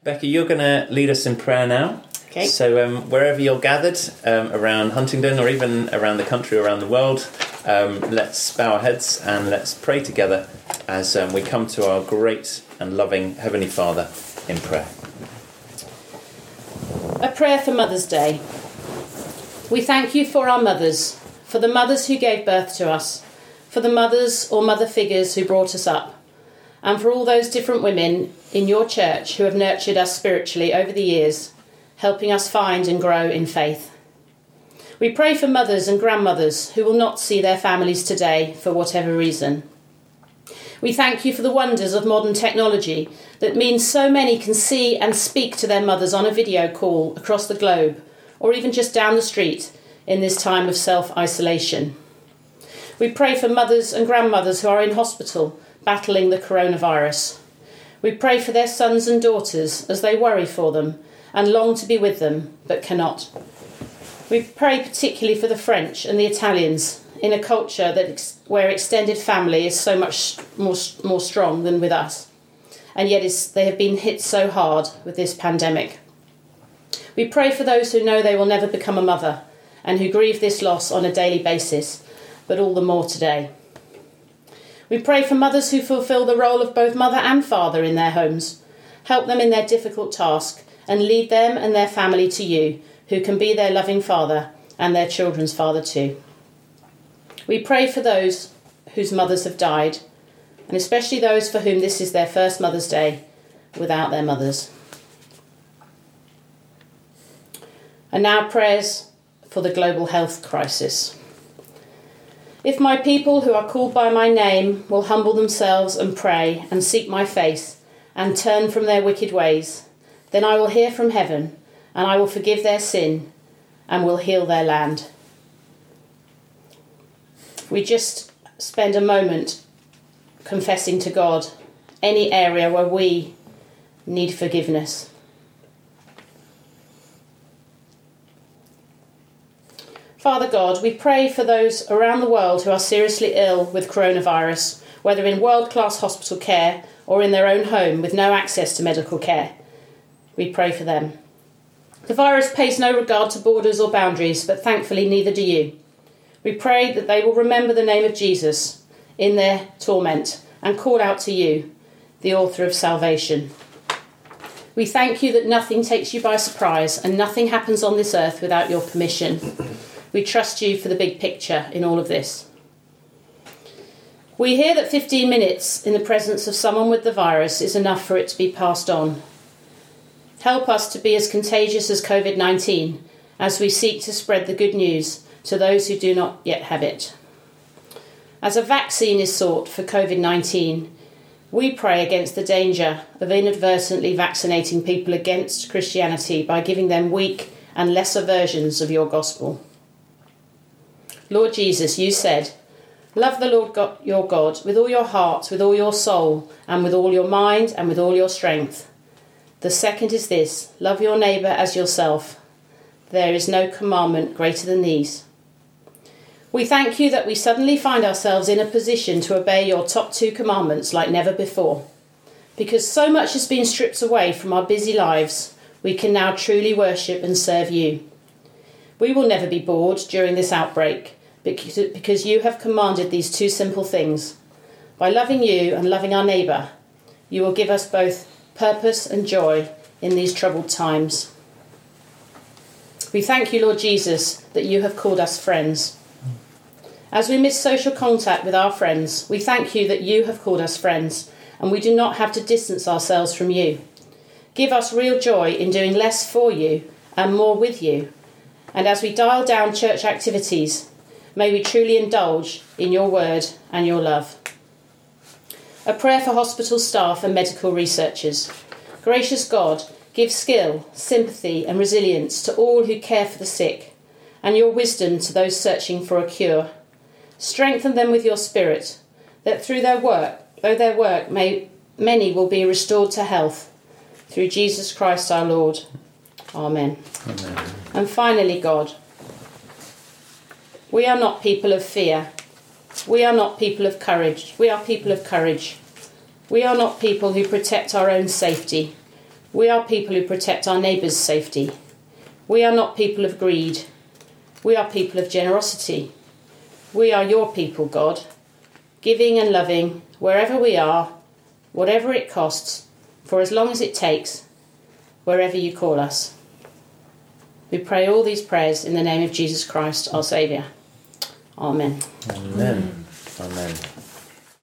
Becky, you're going to lead us in prayer now. Okay. So wherever you're gathered, around Huntingdon or even around the country, around the world, let's bow our heads and let's pray together as we come to our great and loving Heavenly Father in prayer. A prayer for Mother's Day. We thank you for our mothers, for the mothers who gave birth to us, for the mothers or mother figures who brought us up, and for all those different women in your church who have nurtured us spiritually over the years, helping us find and grow in faith. We pray for mothers and grandmothers who will not see their families today for whatever reason. We thank you for the wonders of modern technology that means so many can see and speak to their mothers on a video call across the globe, or even just down the street in this time of self-isolation. We pray for mothers and grandmothers who are in hospital battling the coronavirus. We pray for their sons and daughters as they worry for them and long to be with them, but cannot. We pray particularly for the French and the Italians in a culture where extended family is so much more strong than with us, and yet they have been hit so hard with this pandemic. We pray for those who know they will never become a mother and who grieve this loss on a daily basis, but all the more today. We pray for mothers who fulfil the role of both mother and father in their homes, help them in their difficult task, and lead them and their family to you, who can be their loving father and their children's father too. We pray for those whose mothers have died, and especially those for whom this is their first Mother's Day without their mothers. And now prayers for the global health crisis. If my people who are called by my name will humble themselves and pray and seek my face and turn from their wicked ways, then I will hear from heaven and I will forgive their sin and will heal their land. We just spend a moment confessing to God any area where we need forgiveness. Father God, we pray for those around the world who are seriously ill with coronavirus, whether in world-class hospital care or in their own home with no access to medical care. We pray for them. The virus pays no regard to borders or boundaries, but thankfully neither do you. We pray that they will remember the name of Jesus in their torment and call out to you, the author of salvation. We thank you that nothing takes you by surprise and nothing happens on this earth without your permission. We trust you for the big picture in all of this. We hear that 15 minutes in the presence of someone with the virus is enough for it to be passed on. Help us to be as contagious as COVID-19 as we seek to spread the good news to those who do not yet have it. As a vaccine is sought for COVID-19, we pray against the danger of inadvertently vaccinating people against Christianity by giving them weak and lesser versions of your gospel. Lord Jesus, you said, love the Lord God, your God with all your heart, with all your soul, and with all your mind, and with all your strength. The second is this, love your neighbour as yourself. There is no commandment greater than these. We thank you that we suddenly find ourselves in a position to obey your top 2 commandments like never before. Because so much has been stripped away from our busy lives, we can now truly worship and serve you. We will never be bored during this outbreak, because you have commanded these 2 simple things. By loving you and loving our neighbour, you will give us both purpose and joy in these troubled times. We thank you, Lord Jesus, that you have called us friends. As we miss social contact with our friends, we thank you that you have called us friends, and we do not have to distance ourselves from you. Give us real joy in doing less for you and more with you. And as we dial down church activities, may we truly indulge in your word and your love. A prayer for hospital staff and medical researchers. Gracious God, give skill, sympathy and resilience to all who care for the sick, and your wisdom to those searching for a cure. Strengthen them with your spirit, that through their work, many will be restored to health. Through Jesus Christ our Lord. Amen. Amen. And finally, God, we are not people of fear. We are not people of courage. We are people of courage. We are not people who protect our own safety. We are people who protect our neighbours' safety. We are not people of greed. We are people of generosity. We are your people, God, giving and loving wherever we are, whatever it costs, for as long as it takes, wherever you call us. We pray all these prayers in the name of Jesus Christ, our Saviour. Amen. Amen. Amen.